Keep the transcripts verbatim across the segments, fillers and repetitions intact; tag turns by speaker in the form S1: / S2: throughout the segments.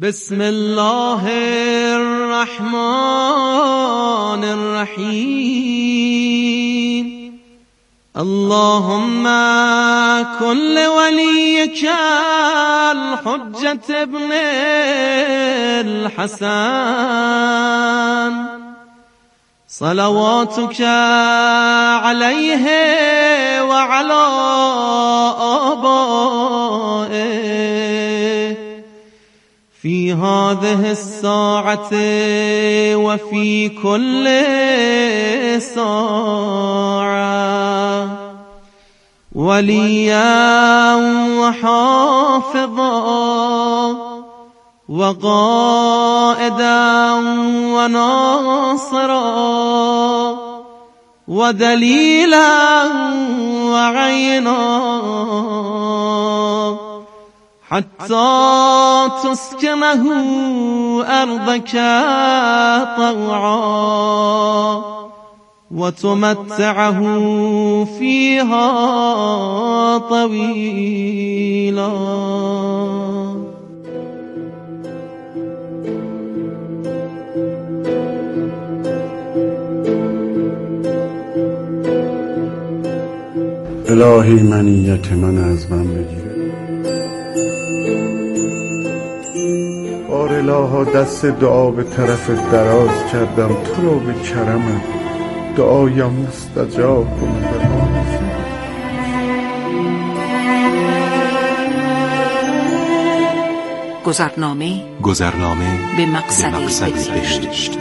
S1: بسم الله الرحمن الرحیم. اللهم كن وليك الحجة ابن الحسن صلواتك عليه وعلى آبائه في هذه الساعة وفي كل ساعة وليا وحافظا وقائدا وناصرا ودليلا وعينا حتى تسكنه أرضك طوعا وتمتعه فيها طويلا.
S2: الهی منیت من از من بگیر. بار الها دست دعا به طرف دراز کردم، تو را به کرمت دعایم مستجاب کن.
S3: گذرنامه
S4: گذرنامه
S3: به مقصد,
S4: به مقصد بهشت.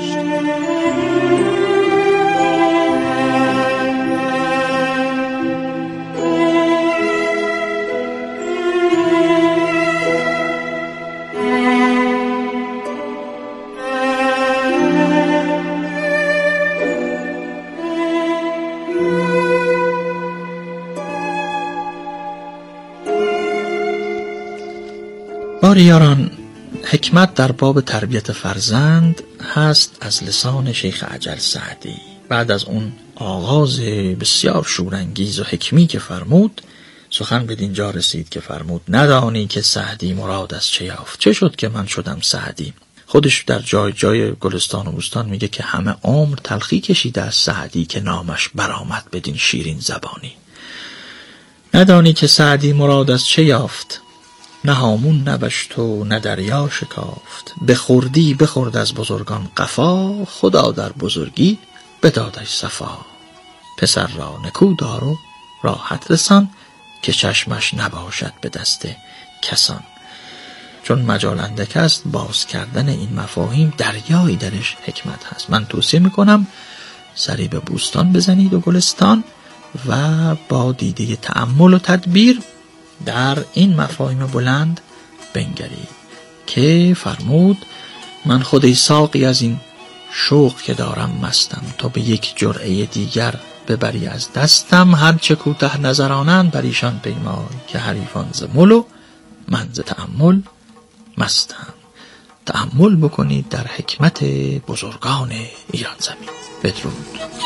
S5: باری یاران، حکمت در باب تربیت فرزند هست از لسان شیخ اجل سعدی. بعد از اون آغاز بسیار شورانگیز و حکمی که فرمود، سخن به دینجا رسید که فرمود ندانی که سعدی مراد از چه یافت. چه شد که من شدم سعدی؟ خودش در جای جای گلستان و بوستان میگه که همه عمر تلخی کشیده از سعدی که نامش برآمد بدین شیرین زبانی. ندانی که سعدی مراد از چه یافت، نه هامون نبشت و نه دریا شکافت. بخوردی بخورد از بزرگان قفا، خدا در بزرگی بدادش صفا. پسر را نکو دار و راحت رسان، که چشمش نباشد به دست کسان. چون مجال اندک است باز کردن این مفاهیم، دریایی درش حکمت هست. من توصیه میکنم سری به بوستان بزنید و گلستان و با دیده تأمل و تدبیر در این مفاهیم بلند بنگرید که فرمود من خودی ساقی از این شوق که دارم مستم، تو به یک جرعه دیگر ببری از دستم. هر چه کوته نظرانند بر ایشان پیمای، که حریفان ز مل و من ز تأمل مستم. تأمل بکنید در حکمت بزرگان ایران زمین. بدرود.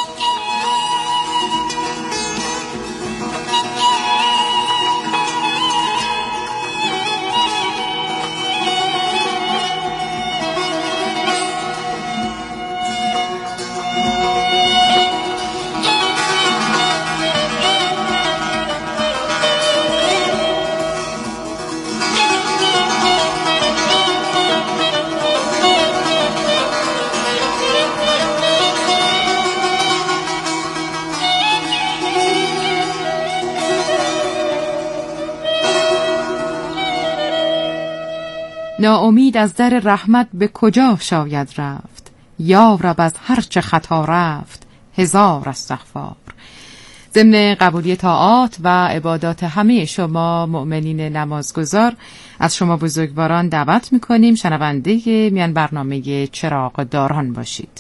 S6: ناامید از در رحمت به کجا شاید رفت، یا رب از هر چه خطا رفت هزار استغفار. ضمن قبولی طاعات و عبادات همه شما مؤمنین نمازگزار، از شما بزرگواران دعوت میکنیم شنونده میان برنامه چراغ داران باشید.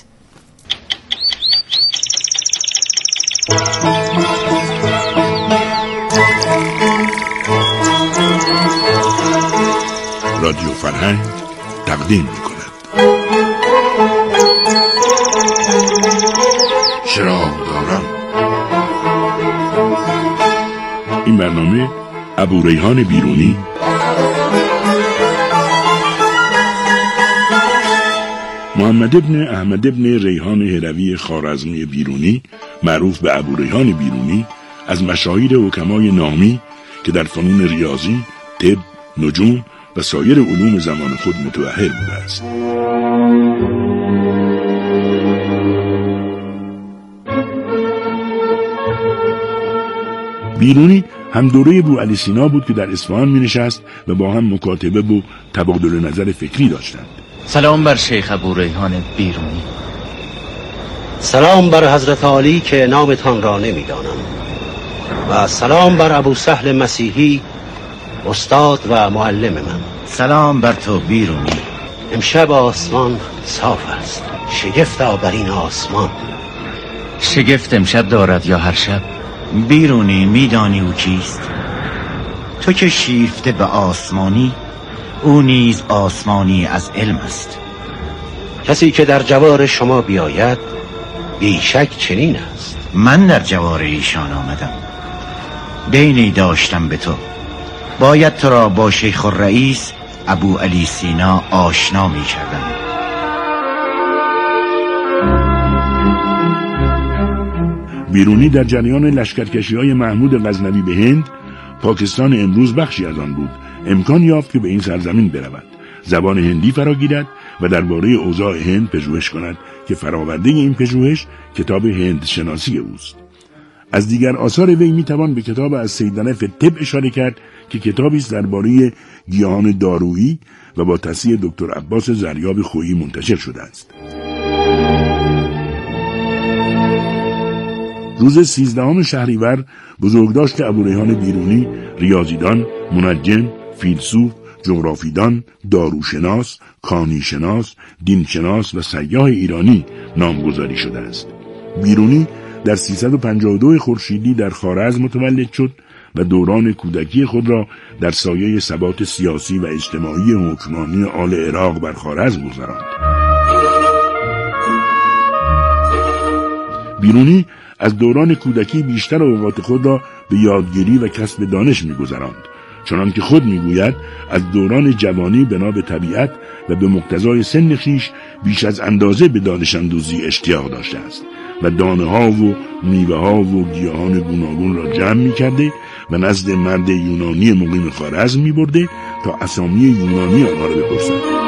S7: رادیو فرهنگ تقدیم می‌کند چراغ داران. این برنامه ابو ریحان بیرونی محمد ابن احمد ابن ریحان هروی خوارزمی بیرونی معروف به ابو ریحان بیرونی از مشاهیر حکمای نامی که در فنون ریاضی، طب، نجوم و سایر علوم زمان خود متبحر بوده است. بیرونی هم دوره بوعلی سینا بود که در اصفهان می نشست و با هم مکاتبه و تبادل نظر فکری داشتند.
S8: سلام بر شیخ ابو ریحان بیرونی.
S9: سلام بر حضرت عالی که نامتان را نمیدانم و سلام بر ابو سهل مسیحی استاد و معلم من.
S8: سلام بر تو بیرونی.
S9: امشب آسمان صاف است، شگفت بر این آسمان.
S8: شگفت امشب دارد یا هر شب؟ بیرونی میدانی او کیست؟ تو که شیفته به آسمانی، او نیز آسمانی از علم است.
S9: کسی که در جوار شما بیاید بیشک چنین است.
S8: من در جوار ایشان آمدم، دینی داشتم به تو. باید تو را با شیخ الرئیس ابو علی سینا آشنا می کردم.
S7: بیرونی در جریان لشکرکشی‌های محمود غزنوی به هند، پاکستان امروز بخشی از آن بود، امکان یافت که به این سرزمین برود، زبان هندی فرا گیرد و درباره اوضاع هند پژوهش کند که فراورده این پژوهش کتاب هند شناسی اوست. از دیگر آثار وی میتوان به کتاب از سیدنف طب اشاره کرد که کتابی است درباره گیاهان دارویی و با تصحیح دکتر عباس زریاب خویی منتشر شده است. روز سیزدهم شهریور بزرگداشت ابو ریحان بیرونی ریاضیدان، منجم، فیلسوف، جغرافیدان، داروشناس، کانیشناس، دینشناس و سیاح ایرانی نامگذاری شده است. بیرونی در سیصد و پنجاه و دو خورشیدی در خوارزم متولد شد و دوران کودکی خود را در سایه ثبات سیاسی و اجتماعی حکمرانی آل عراق بر خوارزم گذراند. بیرونی از دوران کودکی بیشتر اوقات خود را به یادگیری و کسب دانش می‌گذراند، چنان که خود میگوید از دوران جوانی بنا به طبیعت و به مقتضای سن خویش بیش از اندازه به دانش اندوزی اشتیاق داشته است و دانه ها و میوه ها و گیاهان گوناگون را جمع می کرده و نزد مرد یونانی مقیم خوارزم می برده تا اسامی یونانی آنها را بپرسد.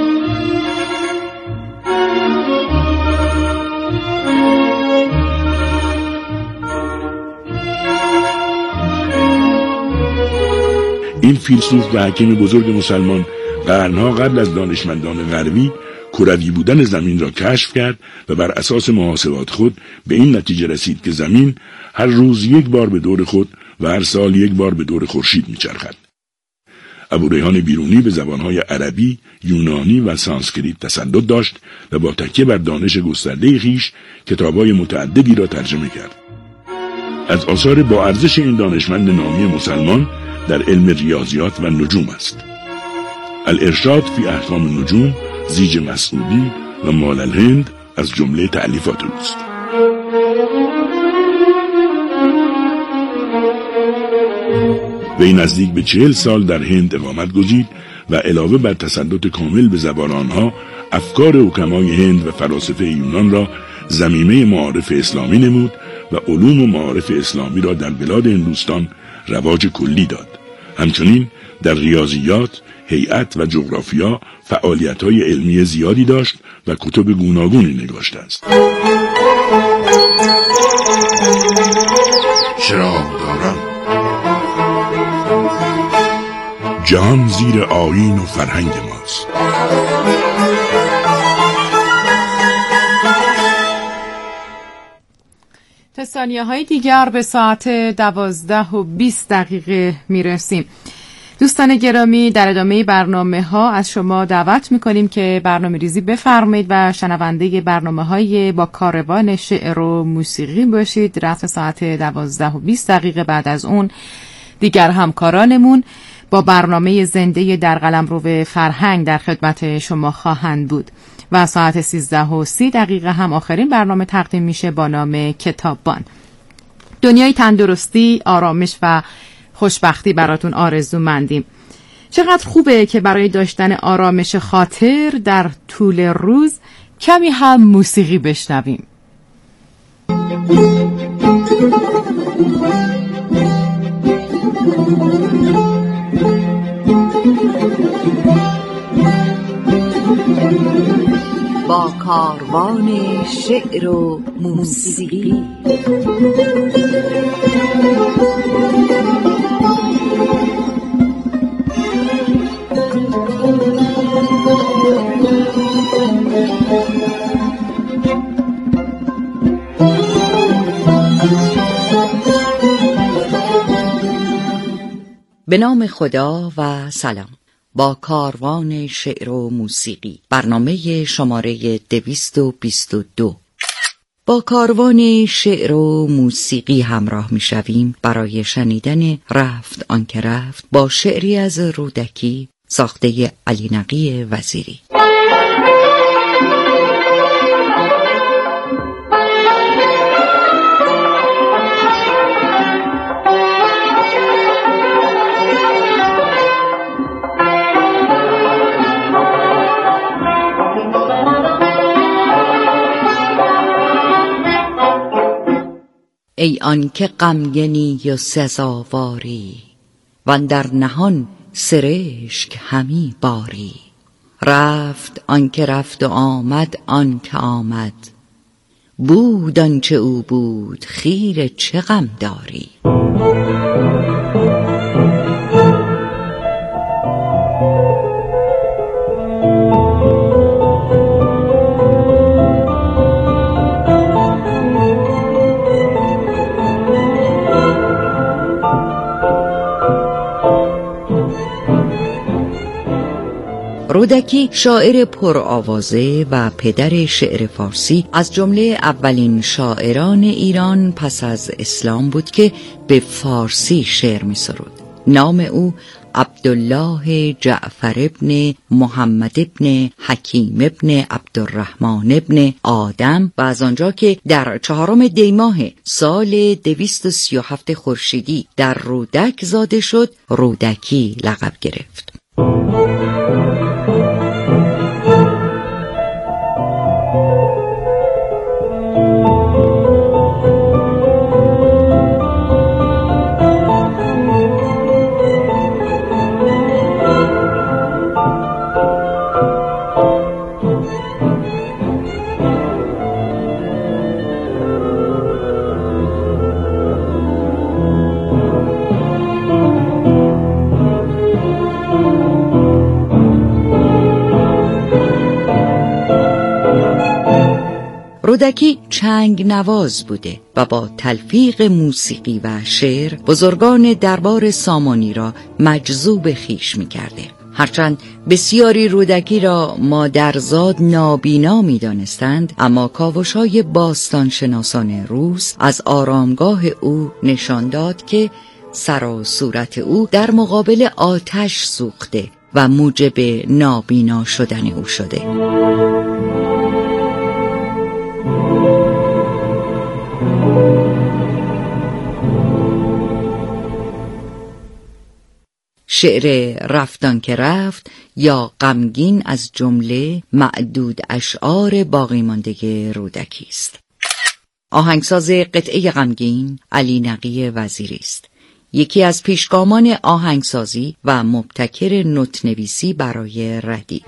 S7: این فیلسوف و حکیم بزرگ مسلمان قرنها قبل از دانشمندان غربی کروی بودن زمین را کشف کرد و بر اساس محاسبات خود به این نتیجه رسید که زمین هر روز یک بار به دور خود و هر سال یک بار به دور خورشید میچرخد. ابو ریحان بیرونی به زبانهای عربی، یونانی و سانسکریت تسلط داشت و با تکیه بر دانش گسترده خویش کتاب‌های متعددی را ترجمه کرد. از آثار با ارزش این دانشمند نامی مسلمان در علم ریاضیات و نجوم است. الارشاد فی احکام النجوم، زیج مسعودی و مال الهند از جمله تألیفات اوست. وی نزدیک به چهل سال در هند اقامت گزید و علاوه بر تسلط کامل به زبان آنها، افکار حکمای هند و فلاسفه یونان را ضمیمه معارف اسلامی نمود و علوم و معارف اسلامی را در بلاد هندوستان رواج کلی داد. همچنین در ریاضیات، هیئت و جغرافیا فعالیت‌های علمی زیادی داشت و کتب گوناگونی نگاشته است. چراغ دارم جهان زیر آیین و فرهنگ ماست.
S6: تا ثانیه های دیگر به ساعت دوازده و بیست دقیقه میرسیم. دوستان گرامی، در ادامه برنامه ها از شما دعوت میکنیم که برنامه ریزی بفرمایید و شنونده برنامه های با کاروان شعر و موسیقی باشید. رسم ساعت دوازده و بیست دقیقه بعد از اون دیگر همکارانمون با برنامه زنده در قلمرو فرهنگ در خدمت شما خواهند بود و ساعت سیزده و سی دقیقه هم آخرین برنامه تقدیم میشه با نام کتاببان. دنیای تندرستی، آرامش و خوشبختی براتون آرزومندیم. چقدر خوبه که برای داشتن آرامش خاطر در طول روز کمی هم موسیقی بشنویم.
S3: با کاروان شعر و موسیقی.
S10: به نام خدا و سلام. با کاروان شعر و موسیقی، برنامه شماره دویست و بیست و دو. با کاروان شعر و موسیقی همراه می شویم برای شنیدن رفت آنکه رفت با شعری از رودکی ساخته علی نقی وزیری. ای آن که غمگنی و سزاواری وندر نهان سرشک همی باری. رفت آن که رفت و آمد آن که آمد، بود آنچه او بود خیره چه غم داری. رودکی شاعر پرآوازه و پدر شعر فارسی، از جمله اولین شاعران ایران پس از اسلام بود که به فارسی شعر می سرود. نام او عبدالله جعفر ابن محمد ابن حکیم ابن عبدالرحمن ابن آدم و از آنجا که در چهارم دیماه سال دویست و سی و هفت خورشیدی در رودک زاده شد، رودکی لقب گرفت. رودکی چنگ نواز بوده و با تلفیق موسیقی و شعر بزرگان دربار سامانی را مجذوب خویش می کرده. هرچند بسیاری رودکی را مادرزاد نابینا می دانستند، اما کاوش‌های باستانشناسان روس از آرامگاه او نشان داد که سر و صورت او در مقابل آتش سوخته و موجب نابینا شدن او شده. شعر رفت آنکه رفت یا غمگین از جمله معدود اشعار باقی مانده رودکی است. آهنگساز قطعه غمگین علی نقی وزیری است، یکی از پیشگامان آهنگسازی و مبتکر نوت‌نویسی برای ردیف.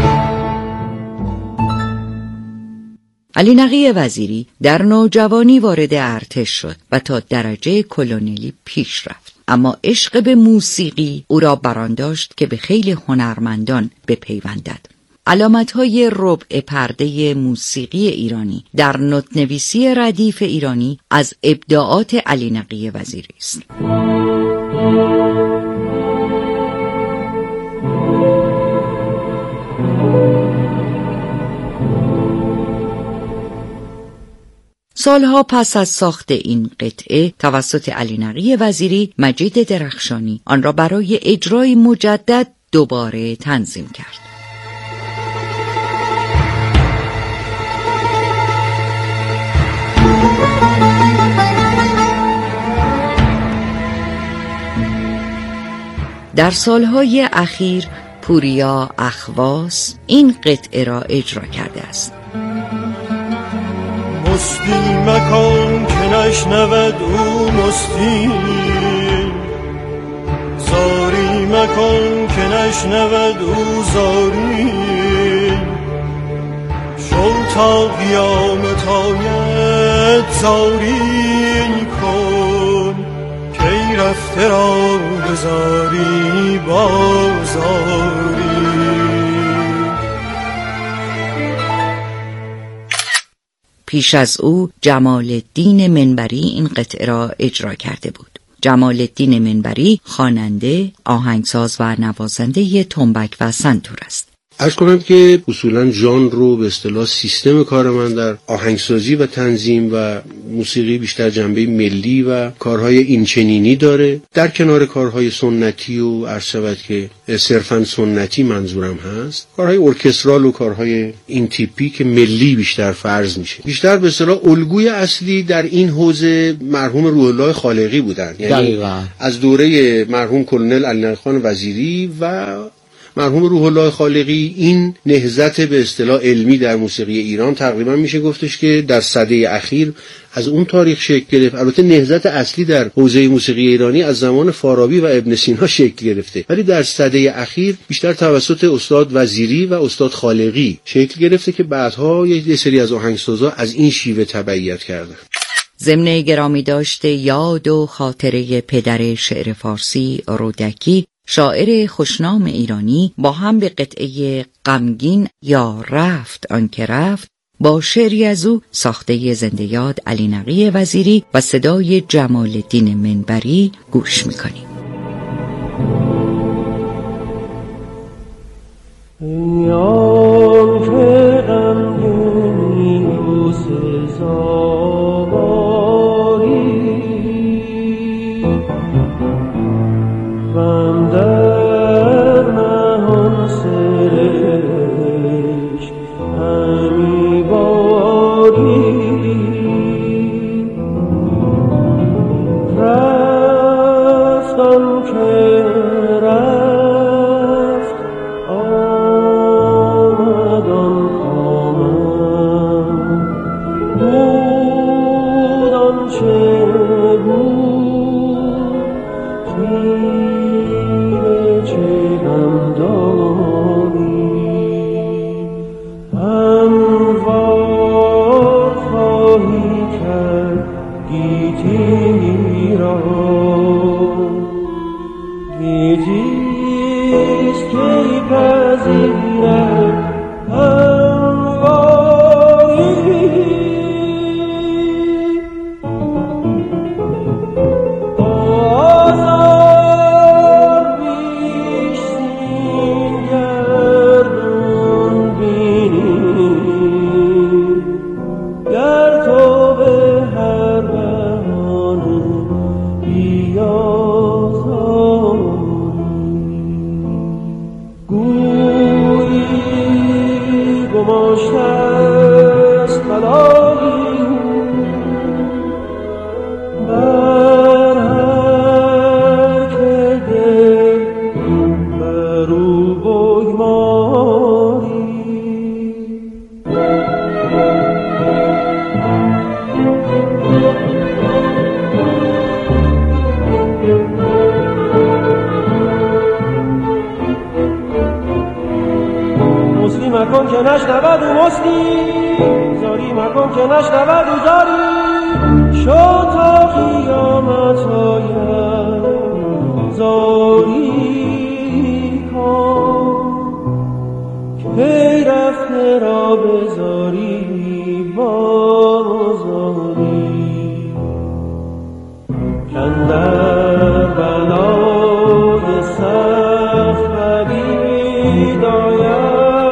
S10: علی نقی وزیری در نوجوانی وارد ارتش شد و تا درجه کلونلی پیش رفت، اما عشق به موسیقی او را بران داشت که به خیلی هنرمندان بپیوندد. علامت‌های ربع پرده موسیقی ایرانی در نوت‌نویسی ردیف ایرانی از ابداعات علی نقی وزیری است. سالها پس از ساخت این قطعه توسط علی نقی وزیری، مجید درخشانی آن را برای اجرای مجدد دوباره تنظیم کرد. در سالهای اخیر پوریا اخواس این قطعه را اجرا کرده است.
S11: مستی مکن که نشنود او مستی، زاری مکن که نشنود او زاری. شو تا قیامت آید زاری کن، کی رفته را بزاری بازاری.
S10: پیش از او جمال الدین منبری این قطعه را اجرا کرده بود. جمال الدین منبری خواننده، آهنگساز و نوازنده تنبک و سنتور است.
S12: عرض کنم که اصولاً ژانر رو به اصطلاح سیستم کار من در آهنگسازی و تنظیم و موسیقی بیشتر جنبه ملی و کارهای اینچنینی داره، در کنار کارهای سنتی و عرض شود که صرفاً سنتی منظورم هست، کارهای ارکسترال و کارهای این تیپی که ملی بیشتر فرض میشه. بیشتر به اصطلاح الگوی اصلی در این حوزه مرحوم روح الله خالقی بودن، یعنی دقیقاً از دوره مرحوم کلونل علی خان وزیری و مرحوم روح الله خالقی این نهضت به اصطلاح علمی در موسیقی ایران تقریبا میشه گفتش که در سده اخیر از اون تاریخ شکل گرفت. البته نهضت اصلی در حوزه موسیقی ایرانی از زمان فارابی و ابن سینا شکل گرفته، ولی در سده اخیر بیشتر توسط استاد وزیری و استاد خالقی شکل گرفته که بعدها یک سری از آهنگسازا از این شیوه تبعیت کردن.
S10: ضمن گرامی داشته یاد و خاطره پدر شعر فارسی رودکی، شاعر خوشنام ایرانی، با هم به قطعه غمگین یا رفت آنکه رفت با شعری از او ساخته زنده یاد علی نقی وزیری و صدای جمال الدین منبری گوش میکنیم.
S11: یان که غمگین و سزاواری غم در نهان سرش همی باری رفتم که رفت آمدان آمد بودان چه بود چه غم داری هموار خواهی کرد گیتی را گیتیست که پذیرد مکن که نشنود و مستی زاری مکن که نشنود و زاری شو تا قیامت آید زاری کن که رفته را بزاری بازاری کندر بلای سخت پدید آید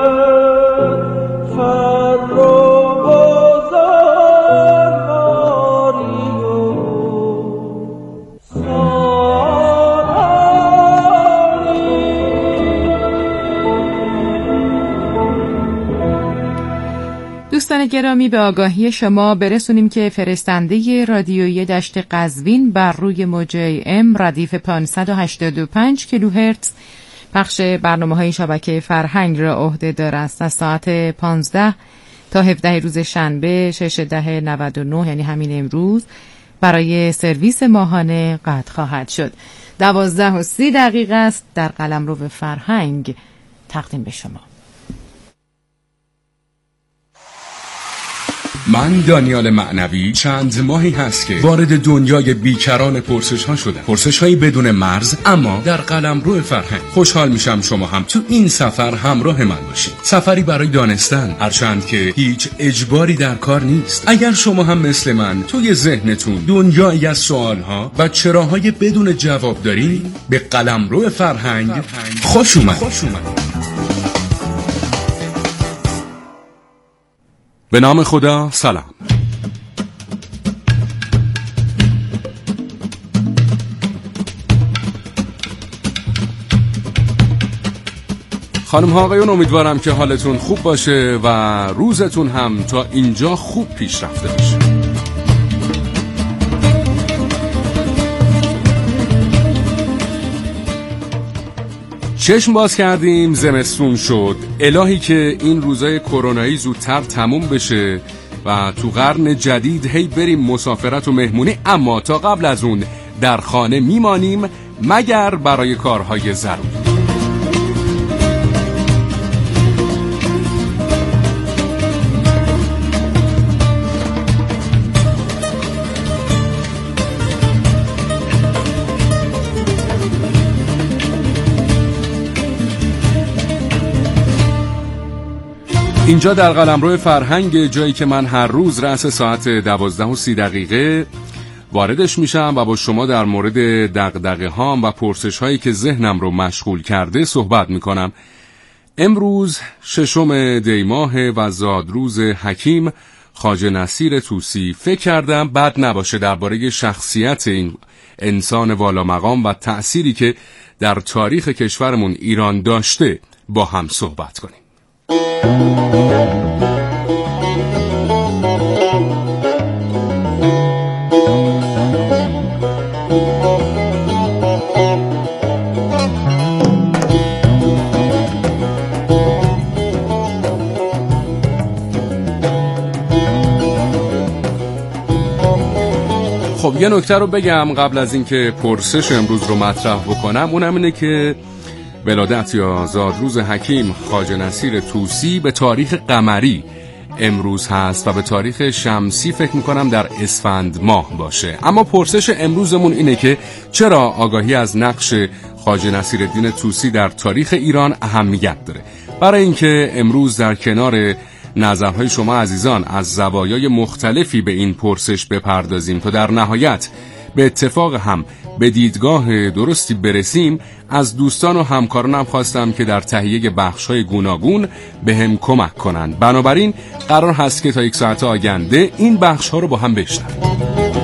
S6: دوستان گرامی، به آگاهی شما برسونیم که فرستنده رادیویی دشت قزوین بر روی موج ام ردیف پانصد و هشتاد و پنج کیلوهرتز پخش برنامه‌های شبکه فرهنگ را عهده دارد. از ساعت پانزده تا هفده روز شنبه شش ده نود و نه یعنی همین امروز برای سرویس ماهانه قطع خواهد شد. دوازده و سی دقیقه است در قلمرو فرهنگ تقدیم به شما.
S13: من دانیال معنوی چند ماهی هست که وارد دنیای بیکران پرسش ها شدم. پرسش هایی بدون مرز اما در قلمرو فرهنگ. خوشحال میشم شما هم تو این سفر همراه من باشید. سفری برای دانستن، هرچند که هیچ اجباری در کار نیست. اگر شما هم مثل من توی ذهنتون دنیایی از سوال ها و چراهای بدون جواب دارین، به قلمرو فرهنگ خوش اومد. خوش اومد. به نام خدا، سلام. خانم ها آقایون، امیدوارم که حالتون خوب باشه و روزتون هم تا اینجا خوب پیش رفته باشه. چشم باز کردیم، زمستون شد. الهی که این روزای کرونایی زودتر تموم بشه و تو قرن جدید هی بریم مسافرت و مهمونی، اما تا قبل از اون در خانه میمانیم مگر برای کارهای ضروری. اینجا در قلمرو فرهنگ، جایی که من هر روز رأس ساعت دوازده و سی دقیقه واردش میشم و با شما در مورد دغدغه هام و پرسش هایی که ذهنم رو مشغول کرده صحبت میکنم. امروز ششم دی ماه و زادروز حکیم خواجه نصیر طوسی. فکر کردم بد نباشه درباره شخصیت این انسان والا مقام و تأثیری که در تاریخ کشورمون ایران داشته با هم صحبت کنیم. خب یه نکته رو بگم قبل از اینکه پرسش امروز رو مطرح بکنم، اونم اینه که ولادت یا زادروز حکیم خواجه نصیر طوسی به تاریخ قمری امروز هست و به تاریخ شمسی فکر میکنم در اسفند ماه باشه. اما پرسش امروزمون اینه که چرا آگاهی از نقش خواجه نصیرالدین طوسی در تاریخ ایران اهمیت داره؟ برای اینکه امروز در کنار نظرهای شما عزیزان از زوایای مختلفی به این پرسش بپردازیم تا در نهایت به اتفاق هم به دیدگاه درستی برسیم، از دوستان و همکارانم خواستم که در تهیه بخش‌های گوناگون به هم کمک کنند. بنابراین قرار هست که تا یک ساعت آینده این بخش‌ها رو با هم بشنویم.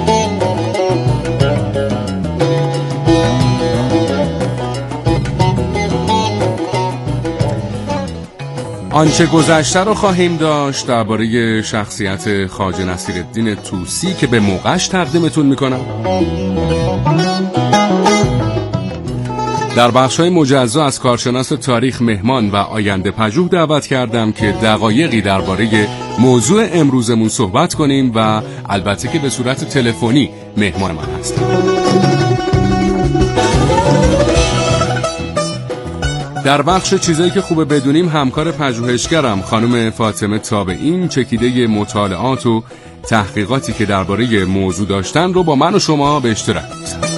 S13: آنچه گذشته رو خواهیم داشت درباره شخصیت خواجه نصیرالدین طوسی که به موقعش تقدیمتون میکنم. در بخش‌های مجزا از کارشناس تاریخ مهمان و آینده پژوه دعوت کردم که دقایقی درباره موضوع امروزمون صحبت کنیم و البته که به صورت تلفنی مهمان من هستن. در بخش چیزایی که خوبه بدونیم همکار پژوهشگرم خانم فاطمه تابعین چکیده مطالعات و تحقیقاتی که درباره موضوع داشتن رو با من و شما به اشتراک می‌گذارم.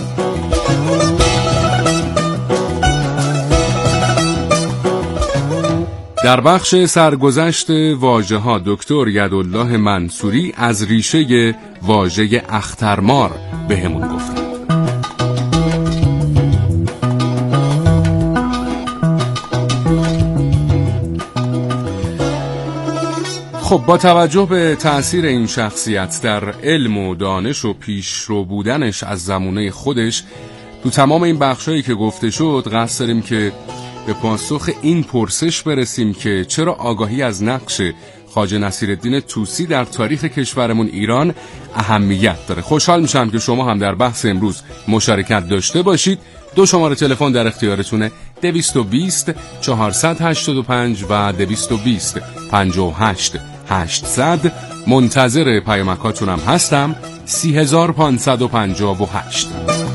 S13: در بخش سرگذشت واژه‌ها دکتر یدالله منصوری از ریشه واژه اخترمار بهمون گفتن. خب با توجه به تأثیر این شخصیت در علم و دانش و پیشرو بودنش از زمانه خودش، تو تمام این بخشایی که گفته شد قصد داریم که به پاسخ این پرسش برسیم که چرا آگاهی از نقش خواجه نصیرالدین طوسی در تاریخ کشورمون ایران اهمیت داره. خوشحال میشم که شما هم در بحث امروز مشارکت داشته باشید. دو شماره تلفن در اختیارتونه: دویست و بیست چهارصد و هشتاد و پنج و دویست و بیست پنجاه و هشت هشتصد. منتظر پیامکاتونم هستم. سی هزار پانصد و پنجاه و هشت.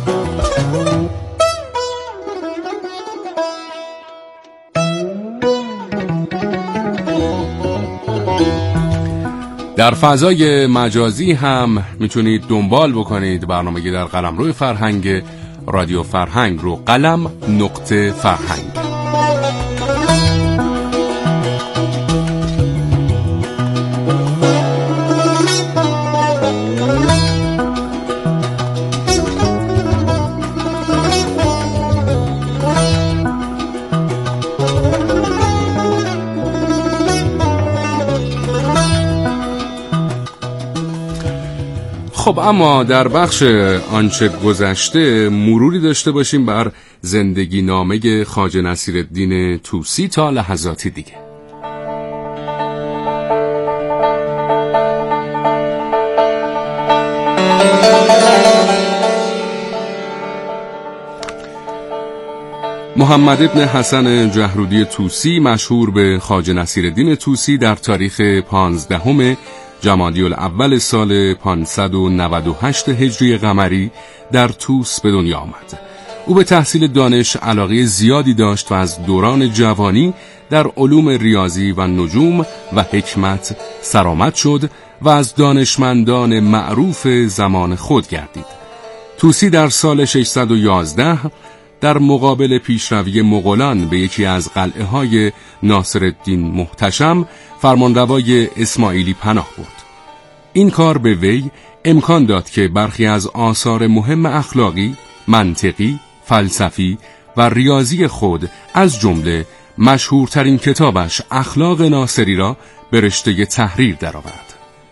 S13: در فضای مجازی هم میتونید دنبال بکنید برنامه در قلمرو فرهنگ رادیو فرهنگ رو. قلم نقطه فرهنگ. خب اما در بخش آنچه گذشته مروری داشته باشیم بر زندگی نامه خواجه نصیرالدین طوسی تا لحظاتی دیگه. محمد ابن حسن جهرودی طوسی مشهور به خواجه نصیرالدین طوسی در تاریخ پانزدهم جمادی الاول سال پانصد و نود و هشت هجری قمری در طوس به دنیا آمد. او به تحصیل دانش علاقه زیادی داشت و از دوران جوانی در علوم ریاضی و نجوم و حکمت سرآمد شد و از دانشمندان معروف زمان خود گردید. طوسی در سال ششصد و یازده در مقابل پیشروی مغولان به یکی از قلعه‌های ناصرالدین محتشم فرمانروای اسماعیلی پناه برد. این کار به وی امکان داد که برخی از آثار مهم اخلاقی، منطقی، فلسفی و ریاضی خود از جمله مشهورترین کتابش اخلاق ناصری را به رشته تحریر درآورد.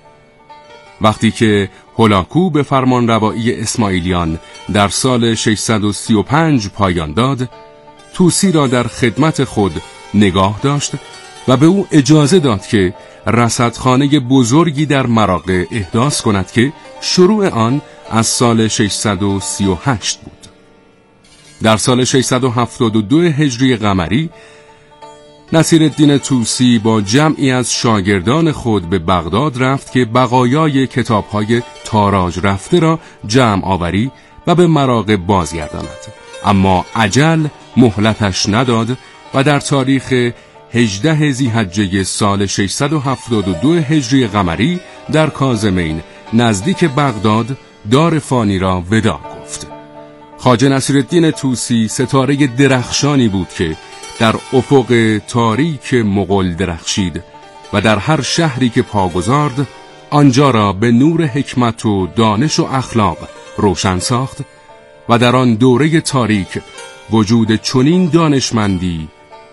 S13: وقتی که هولاکو به فرمانروایی اسماعیلیان در سال ششصد و سی و پنج پایان داد، طوسی را در خدمت خود نگاه داشت و به او اجازه داد که رصدخانه بزرگی در مراغه احداث کند که شروع آن از سال ششصد و سی و هشت بود. در سال ششصد و هفتاد و دو هجری قمری نصیرالدین طوسی با جمعی از شاگردان خود به بغداد رفت که بقایای کتاب‌های تاراج رفته را جمع آوری و به مراغه بازگرداند. اما اجل مهلتش نداد و در تاریخ هجده ذی‌حجه سال ششصد و هفتاد و دو هجری قمری در کاظمین نزدیک بغداد دار فانی را وداع گفت. خواجه نصیرالدین طوسی ستاره درخشانی بود که در افق تاریک مغول درخشید و در هر شهری که پا گذارد آنجا را به نور حکمت و دانش و اخلاق روشن ساخت و در آن دوره تاریک وجود چنین دانشمندی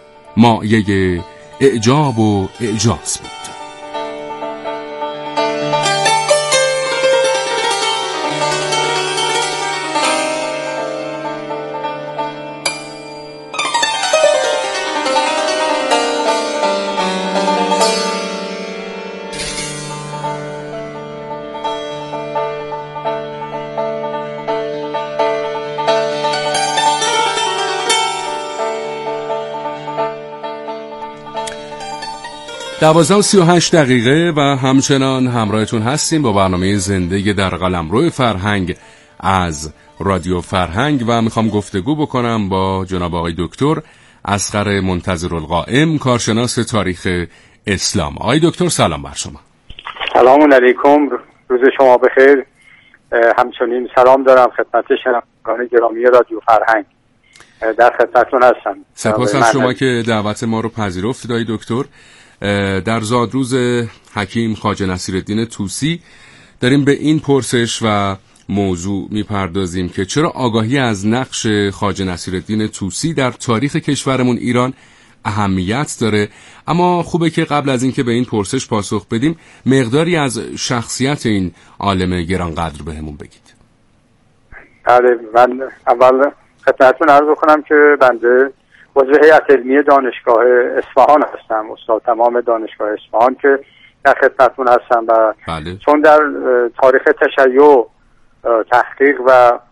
S13: مایه اعجاب و اعجاز بود. دوازده و سی و هشت دقیقه و همچنان همراهتون هستیم با برنامه زندگی در قلمرو فرهنگ از رادیو فرهنگ و میخوام گفتگو بکنم با جناب آقای دکتر اصغر منتظرالقائم، کارشناس تاریخ اسلام. آقای دکتر سلام بر شما.
S14: سلام علیکم، روز شما بخیر. همچنین سلام دارم خدمت شنوندگان گرامی رادیو فرهنگ، در خدمتتون هستم.
S13: سپاس از شما که دعوت ما رو پذیرفتید آقای دکتر. در زادروز حکیم خواجه نصیرالدین طوسی داریم به این پرسش و موضوع میپردازیم که چرا آگاهی از نقش خواجه نصیرالدین طوسی در تاریخ کشورمون ایران اهمیت داره. اما خوبه که قبل از اینکه به این پرسش پاسخ بدیم مقداری از شخصیت این عالم گرانقدر بهمون بگید.
S14: بله، من اول خدمتتون عرض کنم که بنده عضو هیئت علمی دانشگاه اصفهان هستم، استاد تمام دانشگاه اصفهان که در خدمتتون هستم و
S13: بله.
S14: چون در تاریخ تشیع تحقیق و